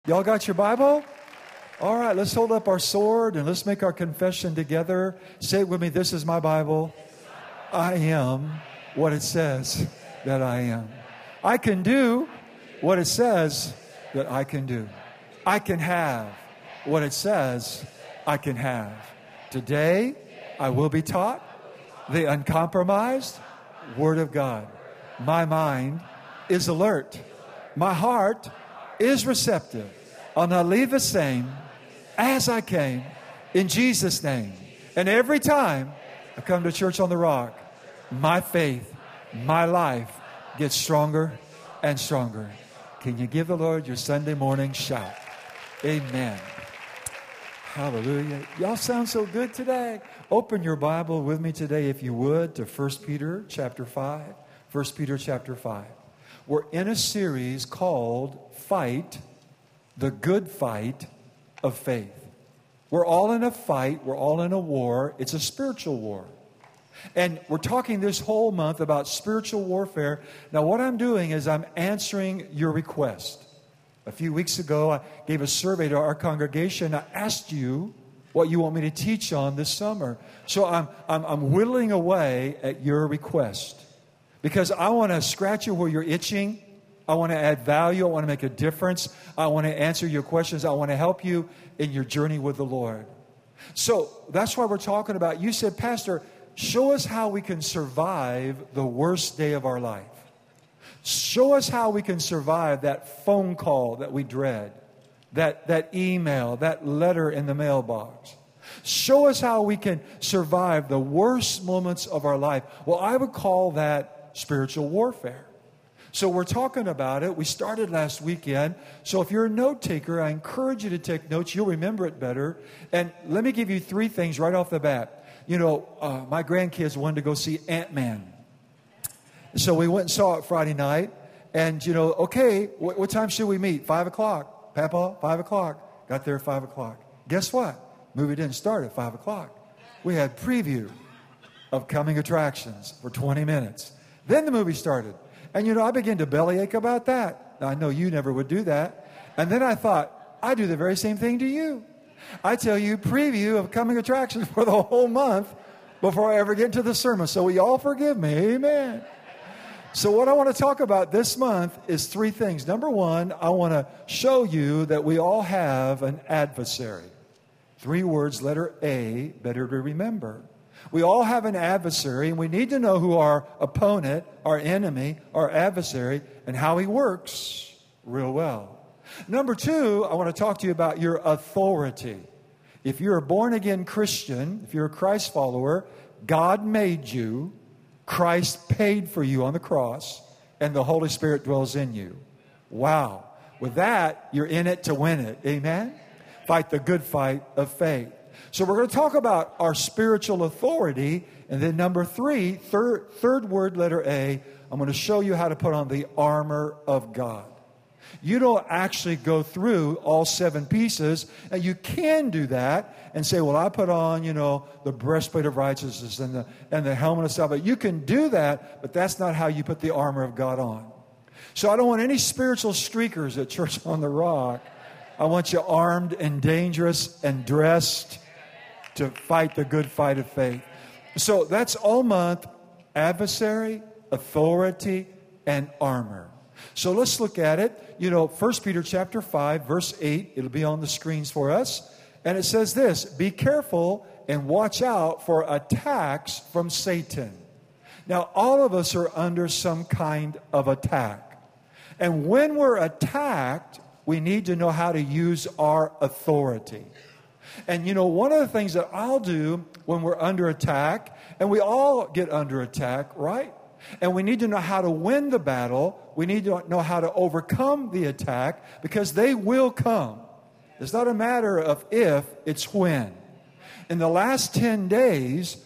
Y'all got your Bible? All right, let's hold up our sword and let's make our confession together. Say it with me. This is my Bible. I am what it says that I am. I can do what it says that I can do. I can have what it says I can have. Today, I will be taught the uncompromised Word of God. My mind is alert. My heart is receptive. I'll not leave the same as I came, in Jesus' name. And every time I come to Church on the Rock, my faith, my life gets stronger and stronger. Can you give the Lord your Sunday morning shout? Amen. Hallelujah. Y'all sound so good today. Open your Bible with me today, if you would, to 1 Peter chapter 5. 1 Peter chapter 5. We're in a series called Fight the Good Fight of Faith. We're all in a fight. We're all in a war. It's a spiritual war. And we're talking this whole month about spiritual warfare. Now, what I'm doing is I'm answering your request. A few weeks ago, I gave a survey to our congregation. I asked you what you want me to teach on this summer. So I'm whittling away at your request because I want to scratch you where you're itching. I want to add value. I want to make a difference. I want to answer your questions. I want to help you in your journey with the Lord. So that's why we're talking about, you said, Pastor, show us how we can survive the worst day of our life. Show us how we can survive that phone call that we dread, that email, that letter in the mailbox. Show us how we can survive the worst moments of our life. Well, I would call that spiritual warfare. So we're talking about it. We started last weekend. So if you're a note taker, I encourage you to take notes. You'll remember it better. And let me give you 3 things right off the bat. You know, my grandkids wanted to go see Ant-Man. So we went and saw it Friday night. And, you know, okay, what time should we meet? 5 o'clock. Papa, 5 o'clock. Got there at 5 o'clock. Guess what? Movie didn't start at 5 o'clock. We had preview of coming attractions for 20 minutes. Then the movie started. And, you know, I began to bellyache about that. Now, I know you never would do that. And then I thought, I do the very same thing to you. I tell you preview of coming attractions for the whole month before I ever get into the sermon. So will you all forgive me? Amen. So what I want to talk about this month is 3 things. Number 1, I want to show you that we all have an adversary. 3 words, letter A, better to remember. We all have an adversary, and we need to know who our opponent, our enemy, our adversary, and how he works real well. Number 2, I want to talk to you about your authority. If you're a born-again Christian, if you're a Christ follower, God made you, Christ paid for you on the cross, and the Holy Spirit dwells in you. Wow. With that, you're in it to win it. Amen? Fight the good fight of faith. So we're going to talk about our spiritual authority. And then number 3, third word, letter A, I'm going to show you how to put on the armor of God. You don't actually go through all 7 pieces. And you can do that and say, well, I put on, you know, the breastplate of righteousness and the helmet of salvation. You can do that, but that's not how you put the armor of God on. So I don't want any spiritual streakers at Church on the Rock. I want you armed and dangerous and dressed to fight the good fight of faith. So that's all month, adversary, authority, and armor. So let's look at it. You know, 1 Peter chapter 5, verse 8, it'll be on the screens for us. And it says this, be careful and watch out for attacks from Satan. Now, all of us are under some kind of attack. And when we're attacked, we need to know how to use our authority. And, you know, one of the things that I'll do when we're under attack, and we all get under attack, right? And we need to know how to win the battle. We need to know how to overcome the attack because they will come. It's not a matter of if, it's when. In the last 10 days,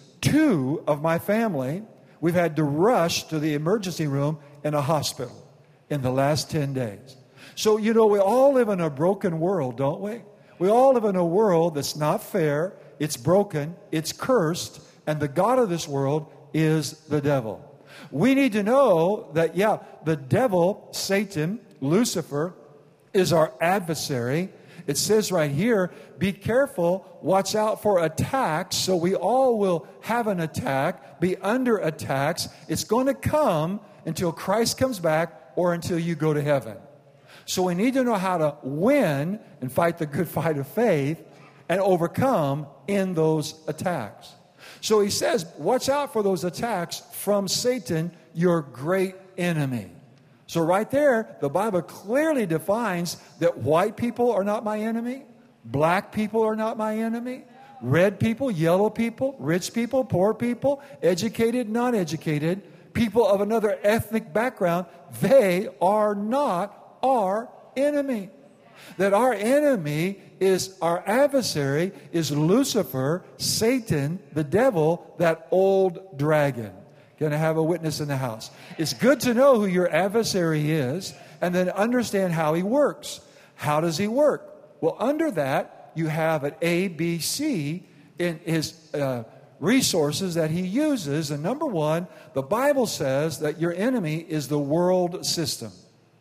2 of my family, we've had to rush to the emergency room in a hospital in the last 10 days. So, you know, we all live in a broken world, don't we? We all live in a world that's not fair, it's broken, it's cursed, and the God of this world is the devil. We need to know that, the devil, Satan, Lucifer, is our adversary. It says right here, be careful, watch out for attacks. So we all will have an attack, be under attacks. It's going to come until Christ comes back or until you go to heaven. So we need to know how to win and fight the good fight of faith and overcome in those attacks. So he says, watch out for those attacks from Satan, your great enemy. So right there, the Bible clearly defines that white people are not my enemy, black people are not my enemy, red people, yellow people, rich people, poor people, educated, non-educated, people of another ethnic background, they are not our enemy. That our enemy is, our adversary is Lucifer, Satan, the devil, that old dragon. Going to have a witness in the house. It's good to know who your adversary is and then understand how he works. How does he work? Well, under that, you have an A, B, C in his resources that he uses. And number one, the Bible says that your enemy is the world system.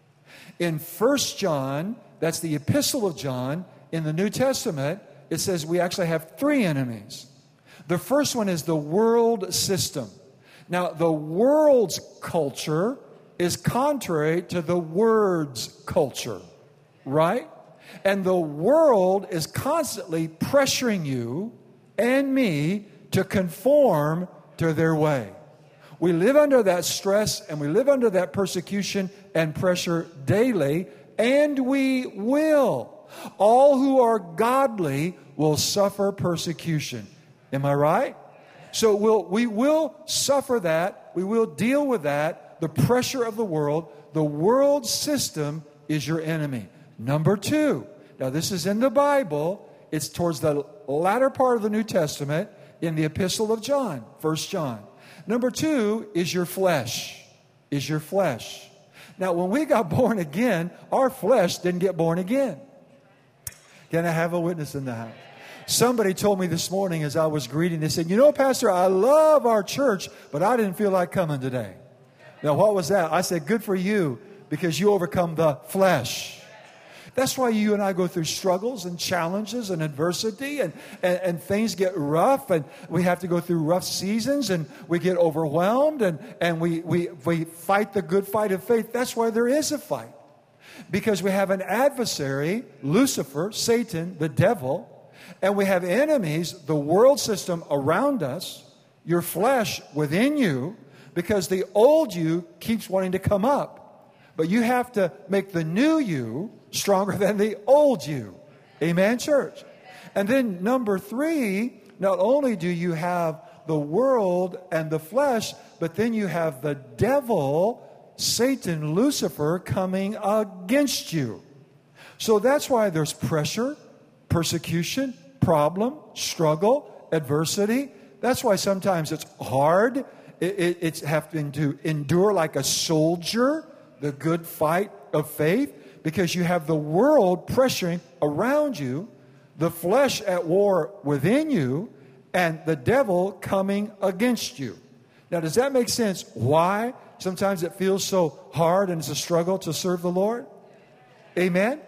In 1 John, that's the epistle of John, in the New Testament, it says we actually have three enemies. The first one is the world system. Now, the world's culture is contrary to the Word's culture, right? And the world is constantly pressuring you and me to conform to their way. We live under that stress and we live under that persecution and pressure daily, and we will. All who are godly will suffer persecution. Am I right? So we will suffer that. We will deal with that. The pressure of the world. The world system is your enemy. Number two. Now this is in the Bible. It's towards the latter part of the New Testament in the epistle of John, 1 John. Number two is your flesh. Is your flesh. Now when we got born again, our flesh didn't get born again. Can I have a witness in the house? Somebody told me this morning as I was greeting, they said, you know, Pastor, I love our church, but I didn't feel like coming today. Now, what was that? I said, good for you, because you overcome the flesh. That's why you and I go through struggles and challenges and adversity and things get rough and we have to go through rough seasons and we get overwhelmed and we fight the good fight of faith. That's why there is a fight. Because we have an adversary, Lucifer, Satan, the devil, and we have enemies, the world system around us, your flesh within you, because the old you keeps wanting to come up. But you have to make the new you stronger than the old you. Amen, church? And then number three, not only do you have the world and the flesh, but then you have the devil, Satan, Lucifer, coming against you. So that's why there's pressure, persecution, problem, struggle, adversity. That's why sometimes it's hard. It's having to endure like a soldier the good fight of faith, because you have the world pressuring around you, the flesh at war within you, and the devil coming against you. Now, does that make sense? Why sometimes it feels so hard and it's a struggle to serve the Lord? Amen?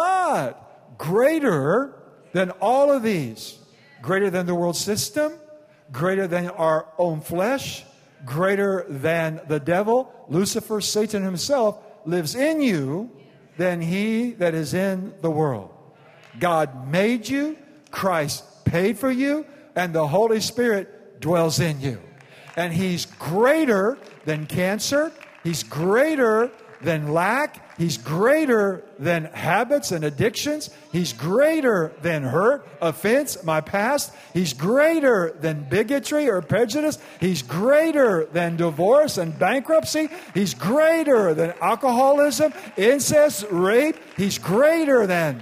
But greater than all of these, greater than the world system, greater than our own flesh, greater than the devil, Lucifer, Satan himself, lives in you than he that is in the world. God made you, Christ paid for you, and the Holy Spirit dwells in you. And he's greater than cancer. He's greater than lack. He's greater than habits and addictions. He's greater than hurt, offense, my past. He's greater than bigotry or prejudice. He's greater than divorce and bankruptcy. He's greater than alcoholism, incest, rape. He's greater than,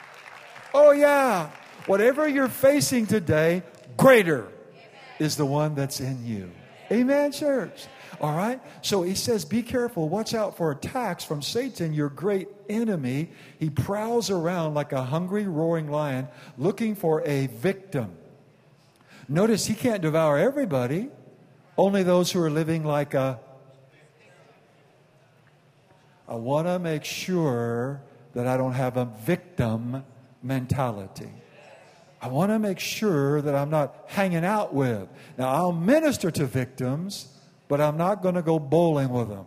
oh yeah, whatever you're facing today, greater is the one that's in you. Amen, church. All right? So he says, be careful. Watch out for attacks from Satan, your great enemy. He prowls around like a hungry, roaring lion looking for a victim. Notice he can't devour everybody, only those who are living like a... I want to make sure that I don't have a victim mentality. I want to make sure that I'm not hanging out with. Now, I'll minister to victims, but I'm not going to go bowling with them.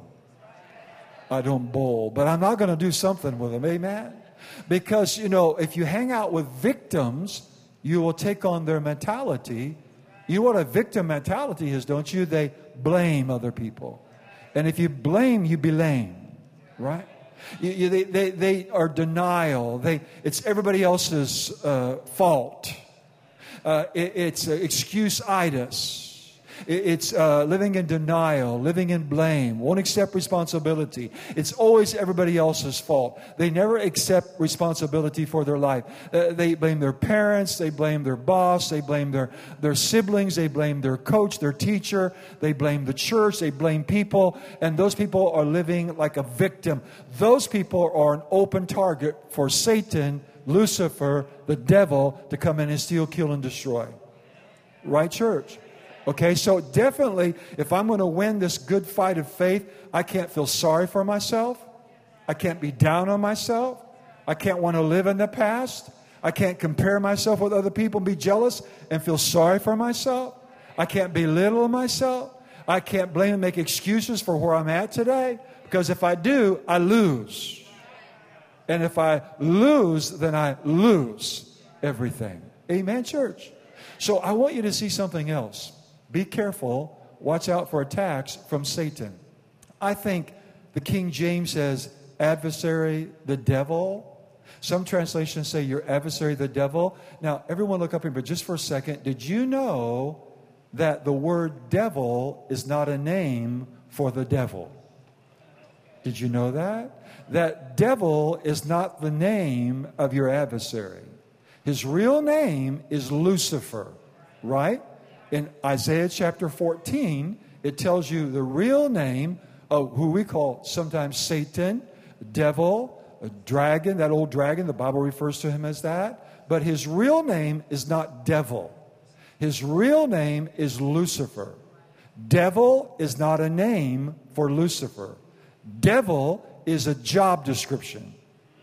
I don't bowl, but I'm not going to do something with them. Amen? Because, if you hang out with victims, you will take on their mentality. You know what a victim mentality is, don't you? They blame other people. And if you blame, you be lame. Right? They are denial. It's everybody else's fault. It's excuse-itis. It's living in denial, living in blame, won't accept responsibility. It's always everybody else's fault. They never accept responsibility for their life. They blame their parents, they blame their boss, they blame their siblings, they blame their coach, their teacher, they blame the church, they blame people, and those people are living like a victim. Those people are an open target for Satan, Lucifer, the devil, to come in and steal, kill, and destroy. Right, church? Okay, so definitely, if I'm going to win this good fight of faith, I can't feel sorry for myself. I can't be down on myself. I can't want to live in the past. I can't compare myself with other people and be jealous and feel sorry for myself. I can't belittle myself. I can't blame and make excuses for where I'm at today. Because if I do, I lose. And if I lose, then I lose everything. Amen, church? So I want you to see something else. Be careful. Watch out for attacks from Satan. I think the King James says adversary, the devil. Some translations say your adversary, the devil. Now, everyone look up here, but just for a second. Did you know that the word devil is not a name for the devil? Did you know that? That devil is not the name of your adversary. His real name is Lucifer, right? In Isaiah chapter 14, it tells you the real name of who we call sometimes Satan, devil, a dragon, that old dragon. The Bible refers to him as that. But his real name is not devil. His real name is Lucifer. Devil is not a name for Lucifer. Devil is a job description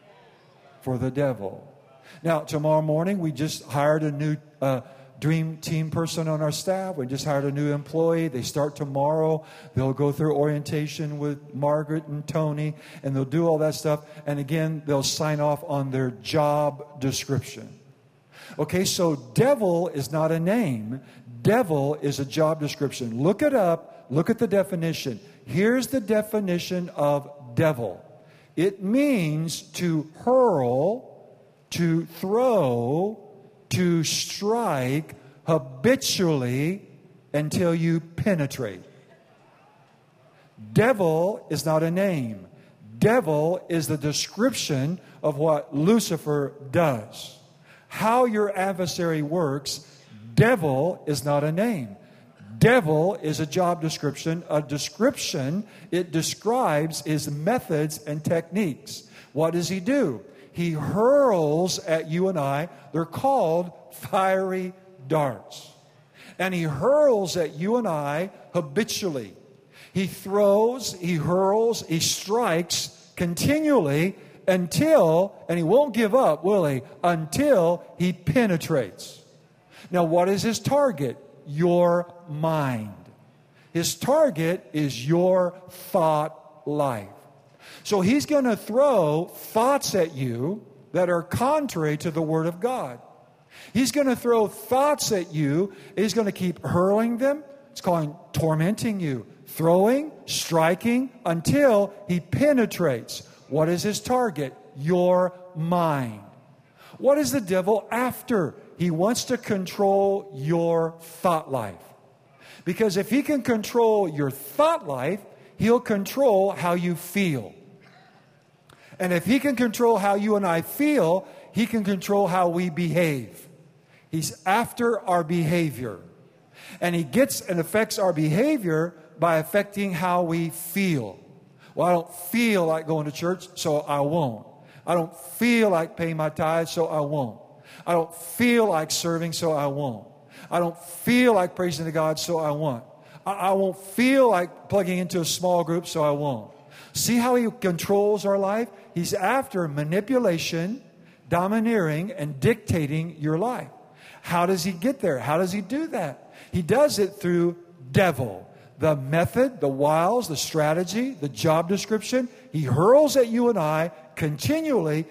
for the devil. Now, tomorrow morning, we just hired a new dream team person on our staff. We just hired a new employee. They start tomorrow. They'll go through orientation with Margaret and Tony, and they'll do all that stuff. And again, they'll sign off on their job description. Okay, so devil is not a name. Devil is a job description. Look it up. Look at the definition. Here's the definition of devil. It means to hurl, to throw, to strike habitually until you penetrate. Devil is not a name. Devil is the description of what Lucifer does. How your adversary works, devil is not a name. Devil is a job description. A description, it describes his methods and techniques. What does he do? He hurls at you and I. They're called fiery darts. And he hurls at you and I habitually. He throws, he hurls, he strikes continually until, and he won't give up, will he? Until he penetrates. Now, what is his target? Your mind. His target is your thought life. So he's going to throw thoughts at you that are contrary to the Word of God. He's going to throw thoughts at you. He's going to keep hurling them. It's called tormenting you. Throwing, striking, until he penetrates. What is his target? Your mind. What is the devil after? He wants to control your thought life. Because if he can control your thought life, he'll control how you feel. And if he can control how you and I feel, he can control how we behave. He's after our behavior. And he gets and affects our behavior by affecting how we feel. Well, I don't feel like going to church, so I won't. I don't feel like paying my tithes, so I won't. I don't feel like serving, so I won't. I don't feel like praising to God, so I won't. I won't feel like plugging into a small group, so I won't. See how he controls our life? He's after manipulation, domineering, and dictating your life. How does he get there? How does he do that? He does it through devil. The method, the wiles, the strategy, the job description, he hurls at you and I continually,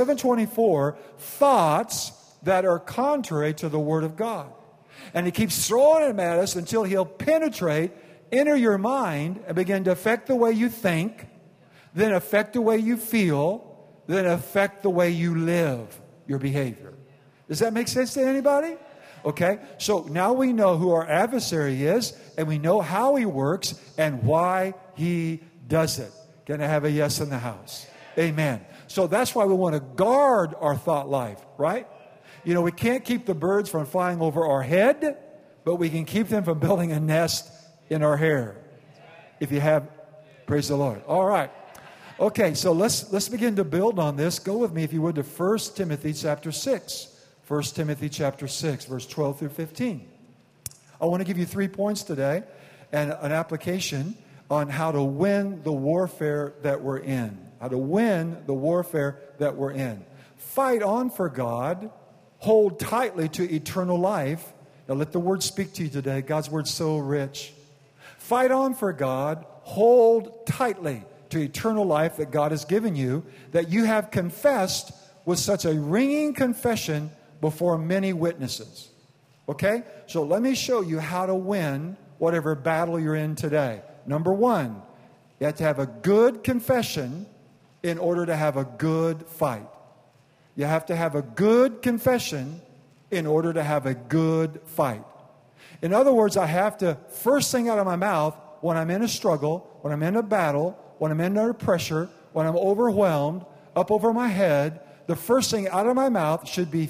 724, thoughts that are contrary to the Word of God. And he keeps throwing them at us until he'll penetrate, enter your mind, and begin to affect the way you think, then affect the way you feel, then affect the way you live, your behavior. Does that make sense to anybody? Okay, so now we know who our adversary is, and we know how he works and why he does it. Can I have a yes in the house? Amen. So that's why we want to guard our thought life, right? You know, we can't keep the birds from flying over our head, but we can keep them from building a nest in our hair. If you have, praise the Lord. All right. Okay, so let's begin to build on this. Go with me, if you would, to 1 Timothy chapter 6. 1 Timothy chapter 6, verse 12 through 15. I want to give you 3 points today and an application on how to win the warfare that we're in. How to win the warfare that we're in. Fight on for God. Hold tightly to eternal life. Now let the word speak to you today. God's word's so rich. Fight on for God. Hold tightly to eternal life that God has given you, that you have confessed with such a ringing confession before many witnesses. Okay? So let me show you how to win whatever battle you're in today. Number one, you have to have a good confession in order to have a good fight. You have to have a good confession in order to have a good fight. In other words, I have to, first thing out of my mouth, when I'm in a struggle, when I'm in a battle, when I'm under pressure, when I'm overwhelmed, up over my head, the first thing out of my mouth should be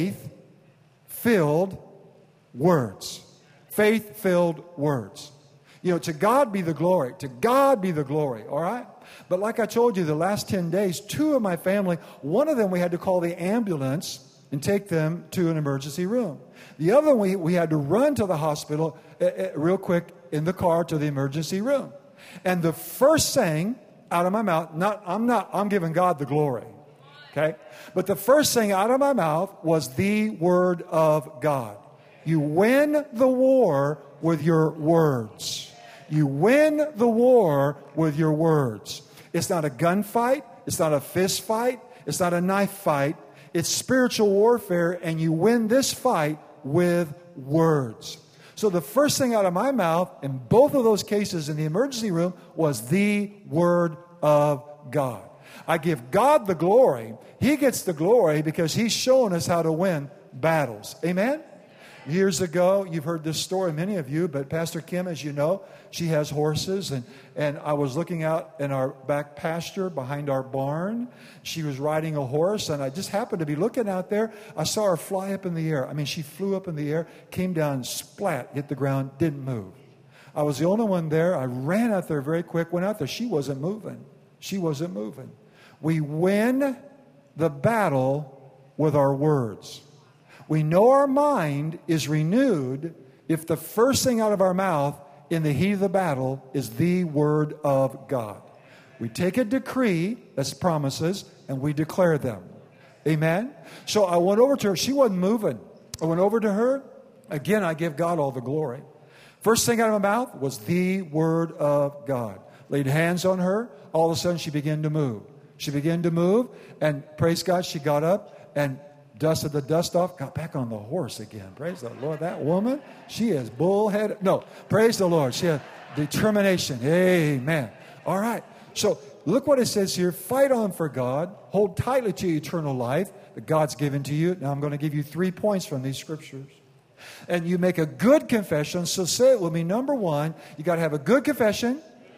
faith-filled words. Faith-filled words. You know, to God be the glory. To God be the glory, all right? But like I told you, the last 10 days, 2 of my family, one of them we had to call the ambulance and take them to an emergency room. The other one, we had to run to the hospital real quick in the car to the emergency room. And the first thing out of my mouth, I'm giving God the glory. Okay? But the first thing out of my mouth was the Word of God. You win the war with your words. You win the war with your words. It's not a gunfight. It's not a fist fight. It's not a knife fight. It's spiritual warfare, and you win this fight with words. So the first thing out of my mouth in both of those cases in the emergency room was the Word of God. I give God the glory. He gets the glory because He's shown us how to win battles. Amen? Years ago, you've heard this story, many of you, but Pastor Kim, as you know, she has horses, and I was looking out in our back pasture behind our barn. She was riding a horse, and I just happened to be looking out there. I saw her fly up in the air. I mean, she flew up in the air, came down, splat, hit the ground, didn't move. I was the only one there. I ran out there very quick, went out there. She wasn't moving. She wasn't moving. We win the battle with our words. We know our mind is renewed if the first thing out of our mouth in the heat of the battle is the Word of God. We take a decree, that's promises, and we declare them. Amen? So I went over to her. She wasn't moving. I went over to her. Again, I give God all the glory. First thing out of my mouth was the Word of God. Laid hands on her. All of a sudden, she began to move. She began to move, and praise God, she got up and dusted the dust off, got back on the horse again. Praise the Lord. That woman, she is bullheaded. No, praise the Lord. She has determination. Amen. All right. So look what it says here. Fight on for God. Hold tightly to eternal life that God's given to you. Now I'm going to give you 3 points from these scriptures. And you make a good confession. So say it with me. Number one, you got to have a good confession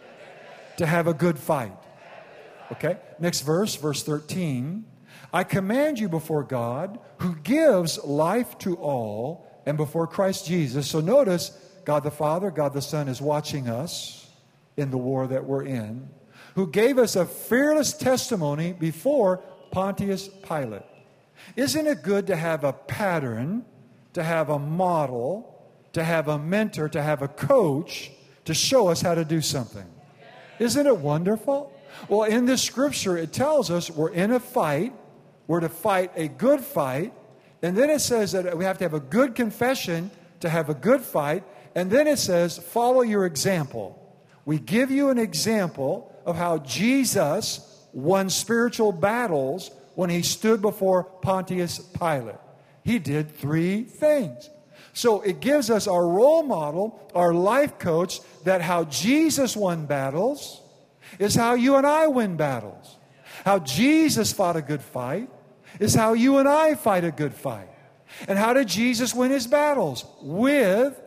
to have a good fight. Okay. Next verse, verse 13. I command you before God, who gives life to all, and before Christ Jesus. So notice, God the Father, God the Son is watching us in the war that we're in, who gave us a fearless testimony before Pontius Pilate. Isn't it good to have a pattern, to have a model, to have a mentor, to have a coach to show us how to do something? Isn't it wonderful? Well, in this scripture, it tells us we're in a fight. We're to fight a good fight. And then it says that we have to have a good confession to have a good fight. And then it says, follow your example. We give you an example of how Jesus won spiritual battles when he stood before Pontius Pilate. He did 3 things. So it gives us our role model, our life coach, that how Jesus won battles is how you and I win battles. How Jesus fought a good fight is how you and I fight a good fight. And how did Jesus win his battles? With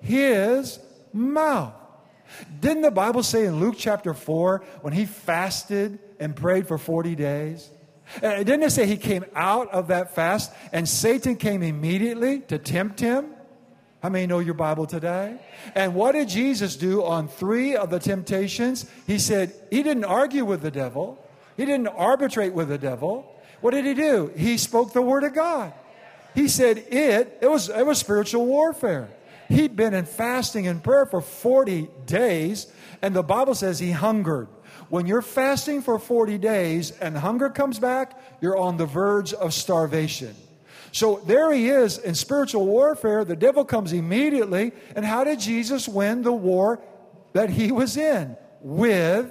his mouth. Didn't the Bible say in Luke chapter 4, when he fasted and prayed for 40 days? And didn't it say he came out of that fast and Satan came immediately to tempt him? How many know your Bible today? And what did Jesus do on 3 of the temptations? He said he didn't argue with the devil. He didn't arbitrate with the devil. What did he do? He spoke the word of God. He said it was spiritual warfare. He'd been in fasting and prayer for 40 days, and the Bible says he hungered. When you're fasting for 40 days and hunger comes back, you're on the verge of starvation. So there he is in spiritual warfare. The devil comes immediately. And how did Jesus win the war that he was in? With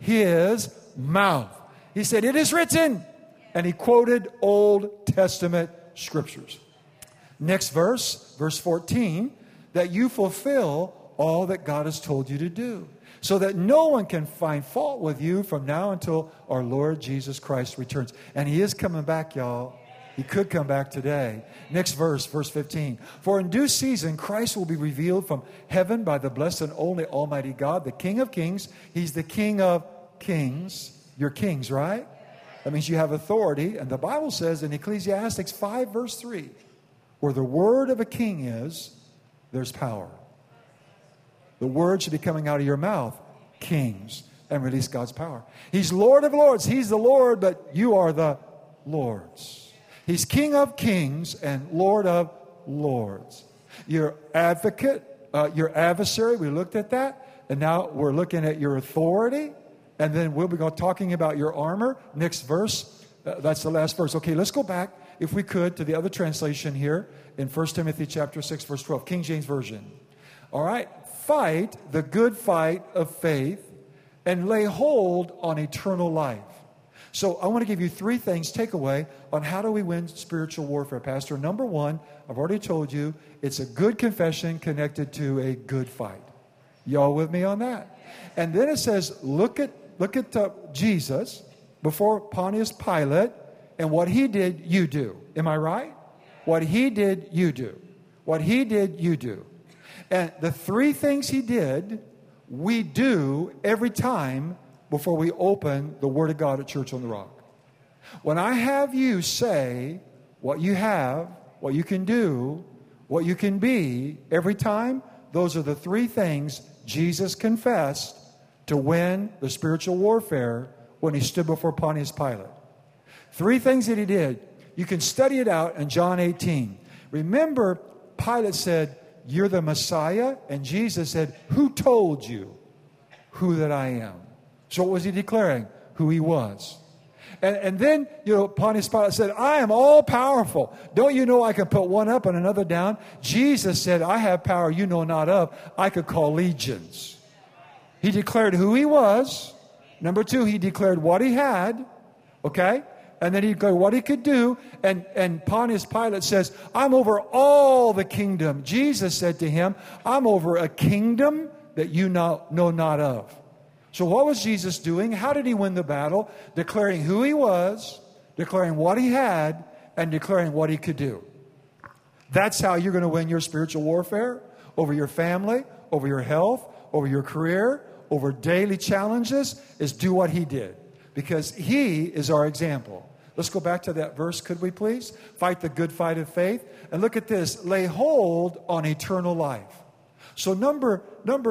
his mouth. He said, it is written. And he quoted Old Testament scriptures. Next verse, verse 14, that you fulfill all that God has told you to do, so that no one can find fault with you from now until our Lord Jesus Christ returns. And he is coming back, y'all. He could come back today. Next verse, verse 15. For in due season, Christ will be revealed from heaven by the blessed and only Almighty God, the King of kings. He's the King of kings. You're kings, right? That means you have authority. And the Bible says in Ecclesiastes 5, verse 3, where the word of a king is, there's power. The word should be coming out of your mouth, kings, and release God's power. He's Lord of lords. He's the Lord, but you are the lords. He's King of kings and Lord of lords. Your advocate, your adversary, we looked at that. And now we're looking at your authority. And then we'll be talking about your armor. Next verse, that's the last verse. Okay, let's go back, if we could, to the other translation here in 1 Timothy chapter 6, verse 12, King James Version. All right, fight the good fight of faith and lay hold on eternal life. So I want to give you 3 things, takeaway, on how do we win spiritual warfare, Pastor. Number 1, I've already told you, it's a good confession connected to a good fight. Y'all with me on that? And then it says, look at Jesus before Pontius Pilate, and what he did, you do. Am I right? What he did, you do. What he did, you do. And the 3 things he did, we do every time before we open the Word of God at Church on the Rock. When I have you say what you have, what you can do, what you can be, every time, those are the 3 things Jesus confessed to win the spiritual warfare when he stood before Pontius Pilate. 3 things that he did. You can study it out in John 18. Remember, Pilate said, you're the Messiah? And Jesus said, who told you who that I am? So what was he declaring? Who he was. And then, Pontius Pilate said, I am all powerful. Don't you know I can put one up and another down? Jesus said, I have power you know not of. I could call legions. He declared who he was. Number 2, he declared what he had. Okay? And then he declared what he could do. And Pontius Pilate says, I'm over all the kingdom. Jesus said to him, I'm over a kingdom that you know not of. So what was Jesus doing? How did he win the battle? Declaring who he was, declaring what he had, and declaring what he could do. That's how you're going to win your spiritual warfare over your family, over your health, over your career, over daily challenges, is do what he did. Because he is our example. Let's go back to that verse, could we please? Fight the good fight of faith. And look at this. Lay hold on eternal life. So number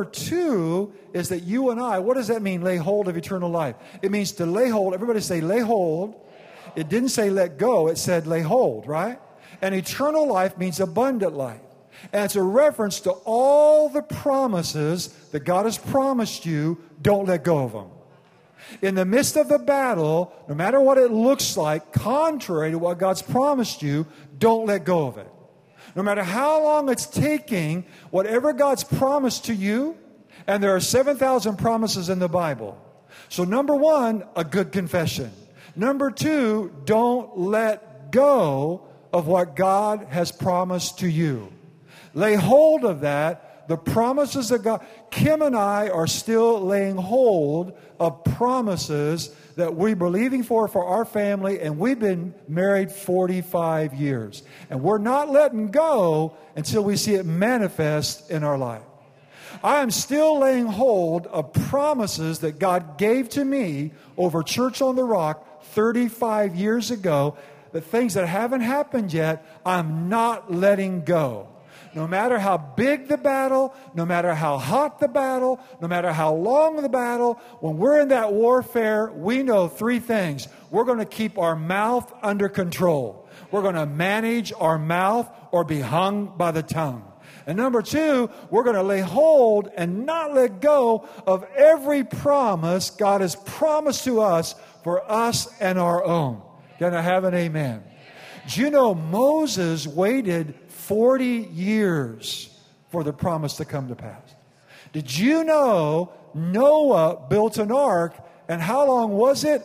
2 is that you and I, what does that mean, lay hold of eternal life? It means to lay hold. Everybody say lay hold. It didn't say let go. It said lay hold, right? And eternal life means abundant life. And it's a reference to all the promises that God has promised you. Don't let go of them. In the midst of the battle, no matter what it looks like, contrary to what God's promised you, don't let go of it. No matter how long it's taking, whatever God's promised to you, and there are 7,000 promises in the Bible. So number one, a good confession. Number two, don't let go of what God has promised to you. Lay hold of that. The promises of God. Kim and I are still laying hold of promises that we're believing for our family, and we've been married 45 years. And we're not letting go until we see it manifest in our life. I am still laying hold of promises that God gave to me over Church on the Rock 35 years ago. The things that haven't happened yet, I'm not letting go. No matter how big the battle, no matter how hot the battle, no matter how long the battle, when we're in that warfare, we know three things. We're going to keep our mouth under control. We're going to manage our mouth or be hung by the tongue. And number two, we're going to lay hold and not let go of every promise God has promised to us for us and our own. Can I have an amen? Do you know Moses waited 40 years for the promise to come to pass? Did you know Noah built an ark, and how long was it?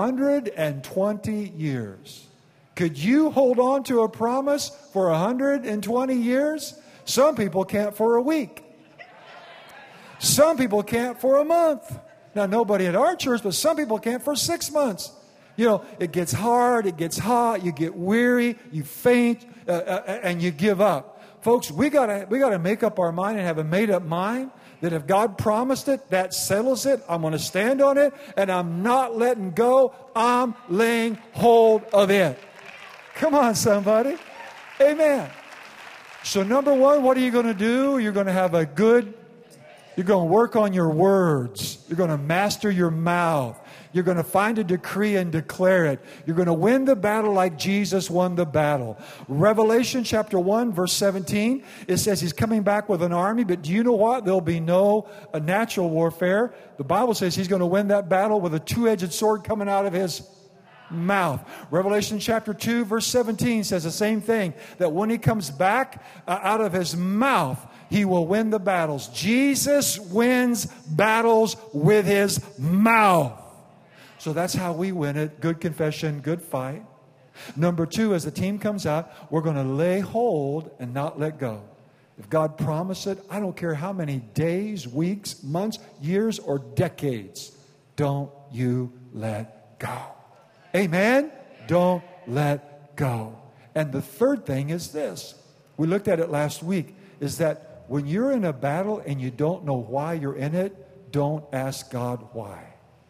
120 years. Could you hold on to a promise for 120 years? Some people can't for a week. Some people can't for a month. Now, nobody at our church, but some people can't for 6 months. You know, it gets hard, it gets hot, you get weary, you faint, and you give up. Folks, we gotta make up our mind and have a made-up mind that if God promised it, that settles it. I'm going to stand on it, and I'm not letting go. I'm laying hold of it. Come on, somebody. Amen. So number one, what are you going to do? You're going to have you're going to work on your words. You're going to master your mouth. You're going to find a decree and declare it. You're going to win the battle like Jesus won the battle. Revelation chapter 1, verse 17, it says he's coming back with an army, but do you know what? There'll be no natural warfare. The Bible says he's going to win that battle with a two-edged sword coming out of his mouth. Revelation chapter 2, verse 17 says the same thing, that when he comes back out of his mouth, he will win the battles. Jesus wins battles with his mouth. So that's how we win it. Good confession, good fight. Number two, as the team comes out, we're going to lay hold and not let go. If God promised it, I don't care how many days, weeks, months, years, or decades, don't you let go. Amen? Don't let go. And the third thing is this. We looked at it last week, is that when you're in a battle and you don't know why you're in it, don't ask God why.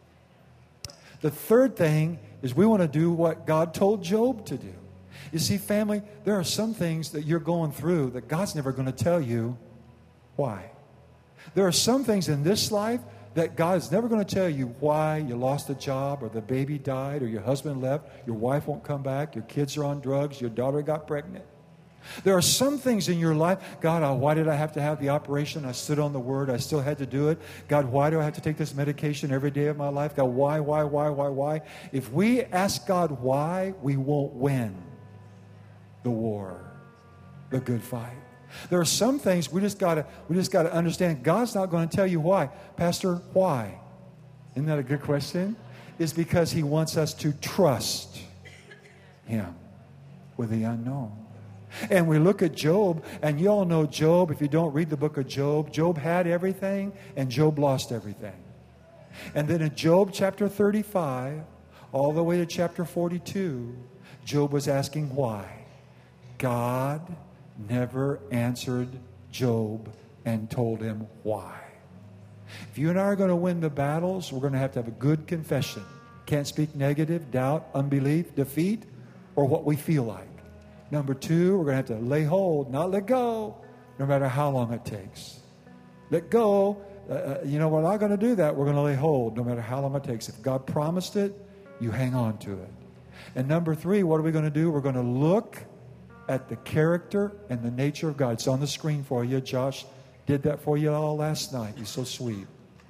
The third thing is we want to do what God told Job to do. You see, family, there are some things that you're going through that God's never going to tell you why. There are some things in this life that God is never going to tell you why you lost a job, or the baby died, or your husband left, your wife won't come back, your kids are on drugs, your daughter got pregnant. There are some things in your life, God, why did I have to have the operation? I stood on the word. I still had to do it. God, why do I have to take this medication every day of my life? God, why? If we ask God why, we won't win the war, the good fight. There are some things we just gotta understand. God's not going to tell you why. Pastor, why? Isn't that a good question? It's because he wants us to trust him with the unknown. And we look at Job, and you all know Job. If you don't read the book of Job, Job had everything, and Job lost everything. And then in Job chapter 35, all the way to chapter 42, Job was asking why. God never answered Job and told him why. If you and I are going to win the battles, we're going to have a good confession. Can't speak negative, doubt, unbelief, defeat, or what we feel like. Number two, we're going to have to lay hold, not let go, no matter how long it takes. Let go. We're not going to do that. We're going to lay hold, no matter how long it takes. If God promised it, you hang on to it. And number three, what are we going to do? We're going to look at the character and the nature of God. It's on the screen for you. Josh did that for you all last night. He's so sweet.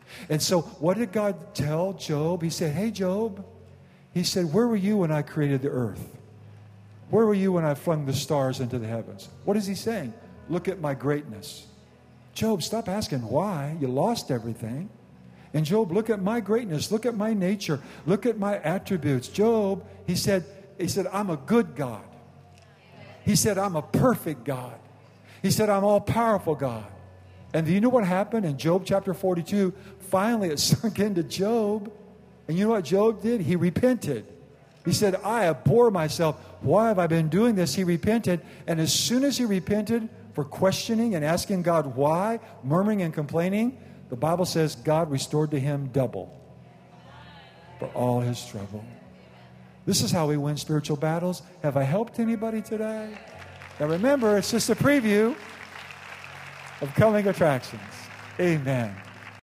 And so what did God tell Job? He said, hey, Job, he said, where were you when I created the earth? Where were you when I flung the stars into the heavens? What is he saying? Look at my greatness. Job, stop asking why. You lost everything. And Job, look at my greatness. Look at my nature. Look at my attributes. Job, he said, I'm a good God. He said, I'm a perfect God. He said, I'm all-powerful God. And do you know what happened in Job chapter 42? Finally, it sunk into Job. And you know what Job did? He repented. He said, I abhor myself. Why have I been doing this? He repented. And as soon as he repented for questioning and asking God why, murmuring and complaining, the Bible says God restored to him double for all his trouble. This is how we win spiritual battles. Have I helped anybody today? Now remember, it's just a preview of coming attractions. Amen.